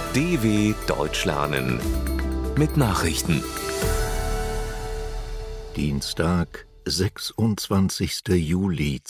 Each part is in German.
DW Deutsch lernen mit Nachrichten. Dienstag, 26. Juli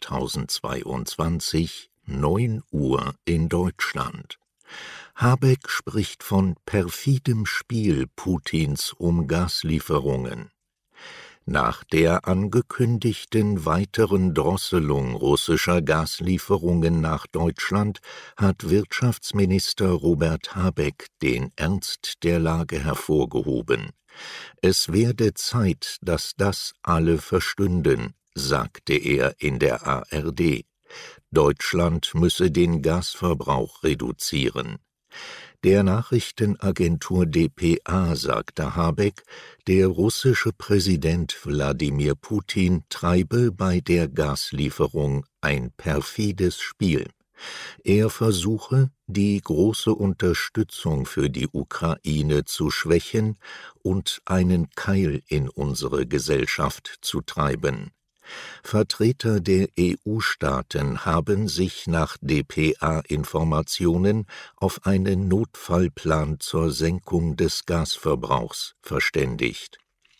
2022, 9 Uhr in Deutschland. Habeck spricht von perfidem Spiel Putins um Gaslieferungen. Nach der angekündigten weiteren Drosselung russischer Gaslieferungen nach Deutschland hat Wirtschaftsminister Robert Habeck den Ernst der Lage hervorgehoben. Es werde Zeit, dass das alle verstünden, sagte er in der ARD. Deutschland müsse den Gasverbrauch reduzieren. Der Nachrichtenagentur dpa sagte Habeck, der russische Präsident Wladimir Putin treibe bei der Gaslieferung ein perfides Spiel. Er versuche, die große Unterstützung für die Ukraine zu schwächen und einen Keil in unsere Gesellschaft zu treiben. Vertreter der EU-Staaten haben sich nach dpa-Informationen auf einen Notfallplan zur Senkung des Gasverbrauchs verständigt.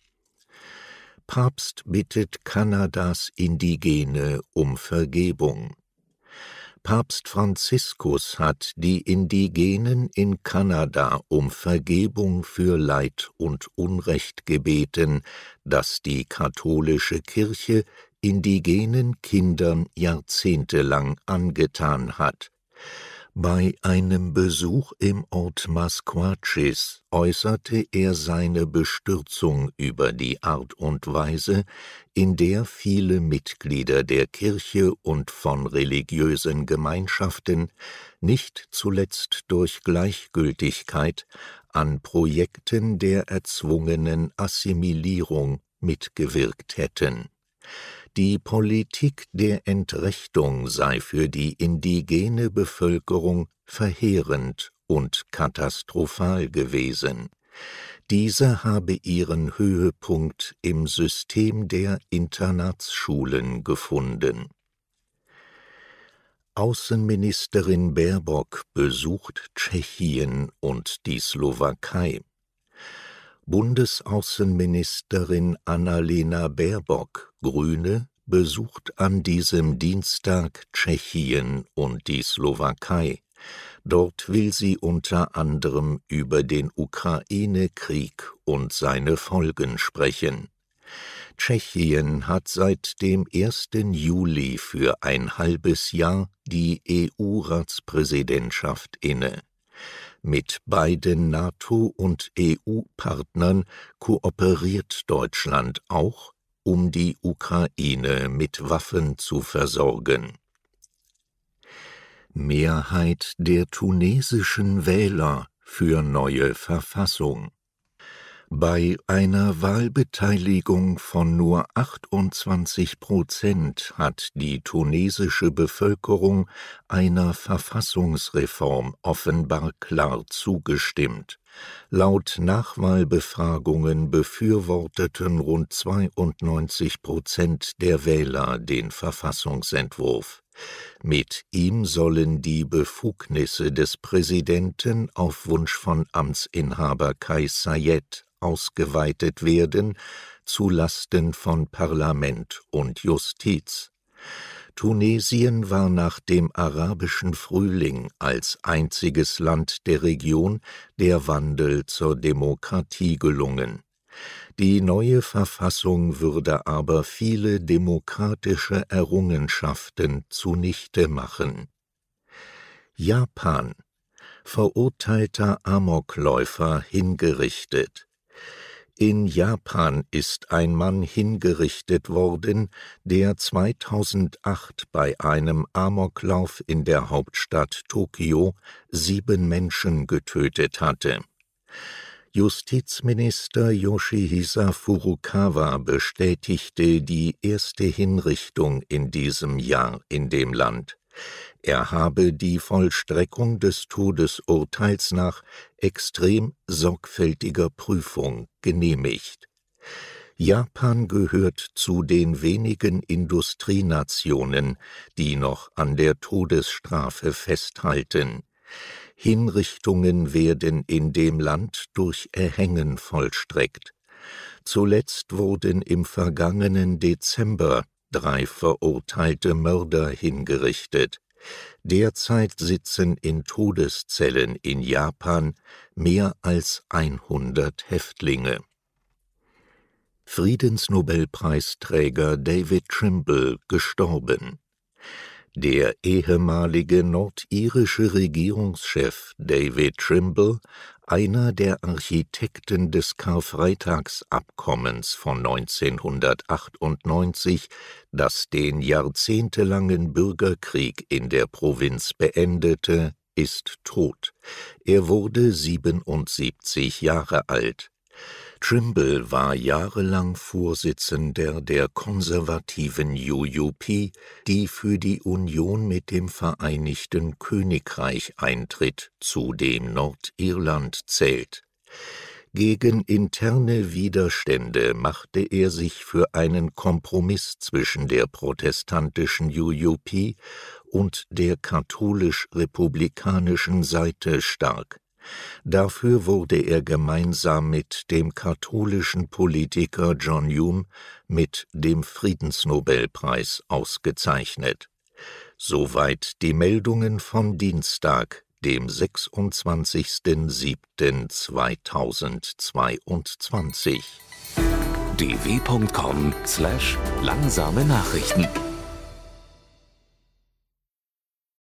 Papst bittet Kanadas Indigene um Vergebung. Papst Franziskus hat die Indigenen in Kanada um Vergebung für Leid und Unrecht gebeten, das die katholische Kirche indigenen Kindern jahrzehntelang angetan hat. Bei einem Besuch im Ort Masquatchis äußerte er seine Bestürzung über die Art und Weise, in der viele Mitglieder der Kirche und von religiösen Gemeinschaften, nicht zuletzt durch Gleichgültigkeit, an Projekten der erzwungenen Assimilierung mitgewirkt hätten. Die Politik der Entrechtung sei für die indigene Bevölkerung verheerend und katastrophal gewesen. Diese habe ihren Höhepunkt im System der Internatsschulen gefunden. Außenministerin Baerbock besucht Tschechien und die Slowakei. Bundesaußenministerin Annalena Baerbock, Grüne, besucht an diesem Dienstag Tschechien und die Slowakei. Dort will sie unter anderem über den Ukraine-Krieg und seine Folgen sprechen. Tschechien hat seit dem 1. Juli für ein halbes Jahr die EU-Ratspräsidentschaft inne. Mit beiden NATO- und EU-Partnern kooperiert Deutschland auch, um die Ukraine mit Waffen zu versorgen. Mehrheit der tunesischen Wähler für neue Verfassung. Bei einer Wahlbeteiligung von nur 28% hat die tunesische Bevölkerung einer Verfassungsreform offenbar klar zugestimmt. Laut Nachwahlbefragungen befürworteten rund 92% der Wähler den Verfassungsentwurf. Mit ihm sollen die Befugnisse des Präsidenten auf Wunsch von Amtsinhaber Kais Saied ausgeweitet werden, zu Lasten von Parlament und Justiz. Tunesien war nach dem arabischen Frühling als einziges Land der Region der Wandel zur Demokratie gelungen. Die neue Verfassung würde aber viele demokratische Errungenschaften zunichte machen. Japan: verurteilter Amokläufer hingerichtet. In Japan ist ein Mann hingerichtet worden, der 2008 bei einem Amoklauf in der Hauptstadt Tokio 7 Menschen getötet hatte. Justizminister Yoshihisa Furukawa bestätigte die erste Hinrichtung in diesem Jahr in dem Land. Er habe die Vollstreckung des Todesurteils nach extrem sorgfältiger Prüfung genehmigt. Japan gehört zu den wenigen Industrienationen, die noch an der Todesstrafe festhalten. Hinrichtungen werden in dem Land durch Erhängen vollstreckt. Zuletzt wurden im vergangenen Dezember 3 verurteilte Mörder hingerichtet. Derzeit sitzen in Todeszellen in Japan mehr als 100 Häftlinge. Friedensnobelpreisträger David Trimble gestorben. Der ehemalige nordirische Regierungschef David Trimble, einer der Architekten des Karfreitagsabkommens von 1998, das den jahrzehntelangen Bürgerkrieg in der Provinz beendete, ist tot. Er wurde 77 Jahre alt. Trimble war jahrelang Vorsitzender der konservativen UUP, die für die Union mit dem Vereinigten Königreich eintritt, zu dem Nordirland zählt. Gegen interne Widerstände machte er sich für einen Kompromiss zwischen der protestantischen UUP und der katholisch-republikanischen Seite stark. Dafür wurde er gemeinsam mit dem katholischen Politiker John Hume mit dem Friedensnobelpreis ausgezeichnet. Soweit die Meldungen von Dienstag, dem 26.07.2022. dw.com/langsame Nachrichten